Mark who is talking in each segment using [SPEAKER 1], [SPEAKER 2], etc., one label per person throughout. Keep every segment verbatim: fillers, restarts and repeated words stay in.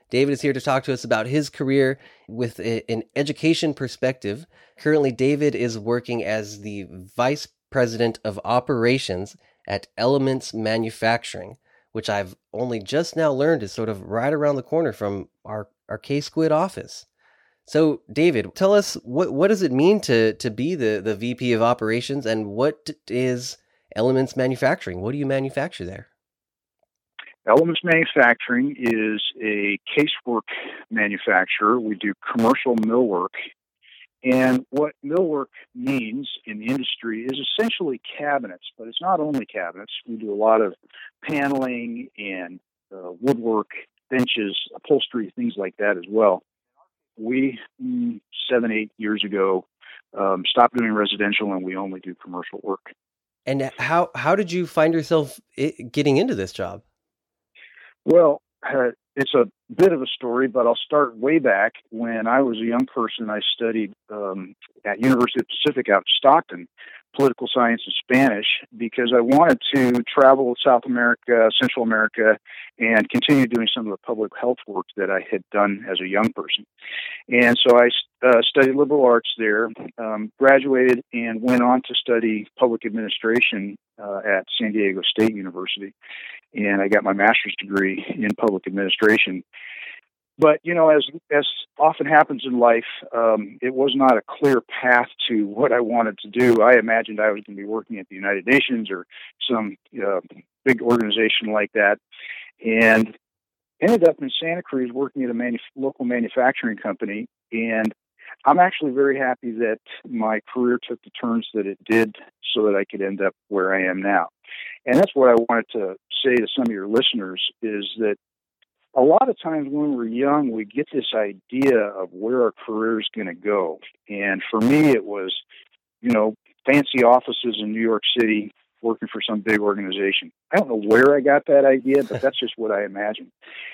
[SPEAKER 1] David is here to talk to us about his career with a, an education perspective. Currently, David is working as the Vice President of Operations at Elements Manufacturing, which I've only just now learned is sort of right around the corner from our, our K-Squid office. So, David, tell us, what what does it mean to to be the, the V P of Operations, and what is Elements Manufacturing? What do you manufacture there?
[SPEAKER 2] Elements Manufacturing is a casework manufacturer. We do commercial millwork. And what millwork means in the industry is essentially cabinets, but it's not only cabinets. We do a lot of paneling and uh, woodwork, benches, upholstery, things like that as well. We, mm, seven, eight years ago, um, stopped doing residential, and we only do commercial work.
[SPEAKER 1] And how how did you find yourself getting into this job?
[SPEAKER 2] Well, uh, it's a bit of a story, but I'll start way back. When I was a young person, I studied um, at University of Pacific out in Stockton, political science and Spanish, because I wanted to travel South America, Central America, and continue doing some of the public health work that I had done as a young person. And so I uh, studied liberal arts there, um, graduated, and went on to study public administration uh, at San Diego State University. And I got my master's degree in public administration. But, you know, as as often happens in life, um, it was not a clear path to what I wanted to do. I imagined I was going to be working at the United Nations or some uh, big organization like that, and ended up in Santa Cruz working at a manu- local manufacturing company. And I'm actually very happy that my career took the turns that it did so that I could end up where I am now. And that's what I wanted to say to some of your listeners, is that a lot of times when we're young, we get this idea of where our career is going to go. And for me, it was, you know, fancy offices in New York City, working for some big organization. I don't know where I got that idea, but that's just what I imagined.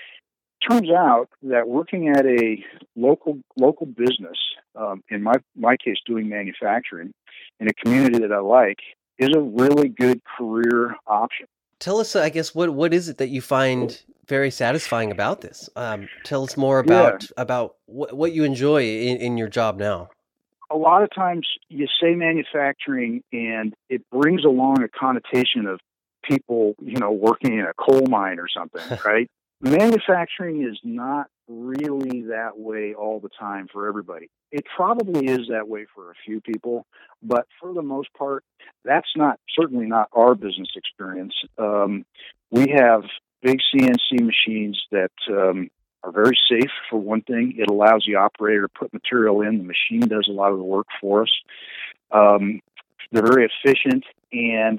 [SPEAKER 2] Turns out that working at a local local business, um, in my, my case doing manufacturing, in a community that I like, is a really good career option.
[SPEAKER 1] Tell us, I guess, what what is it that you find very satisfying about this? Um, tell us more about yeah. about what, what you enjoy in, in your job now.
[SPEAKER 2] A lot of times you say manufacturing and it brings along a connotation of people, you know, working in a coal mine or something, right? Manufacturing is not really that way all the time for everybody. It probably is that way for a few people, but for the most part, that's not certainly not our business experience. Um, we have big C N C machines that um, are very safe, for one thing. It allows the operator to put material in. The machine does a lot of the work for us. Um, they're very efficient, and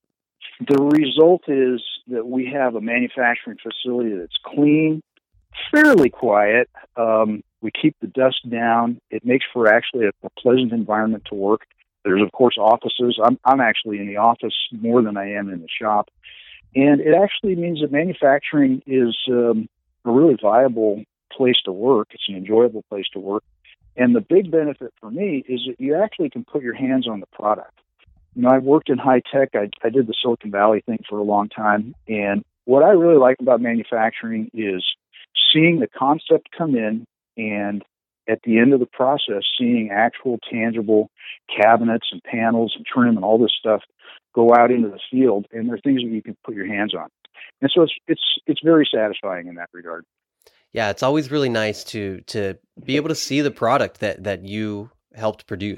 [SPEAKER 2] the result is that we have a manufacturing facility that's clean, fairly quiet. Um, we keep the dust down. It makes for actually a, a pleasant environment to work. There's, of course, offices. I'm, I'm actually in the office more than I am in the shop. And it actually means that manufacturing is um, a really viable place to work. It's an enjoyable place to work. And the big benefit for me is that you actually can put your hands on the product. You know, I've worked in high tech. I, I did the Silicon Valley thing for a long time. And what I really like about manufacturing is seeing the concept come in, and at the end of the process, seeing actual tangible cabinets and panels and trim and all this stuff go out into the field. And they're things that you can put your hands on. And so it's it's it's very satisfying in that regard.
[SPEAKER 1] Yeah, it's always really nice to to be able to see the product that, that you helped produce.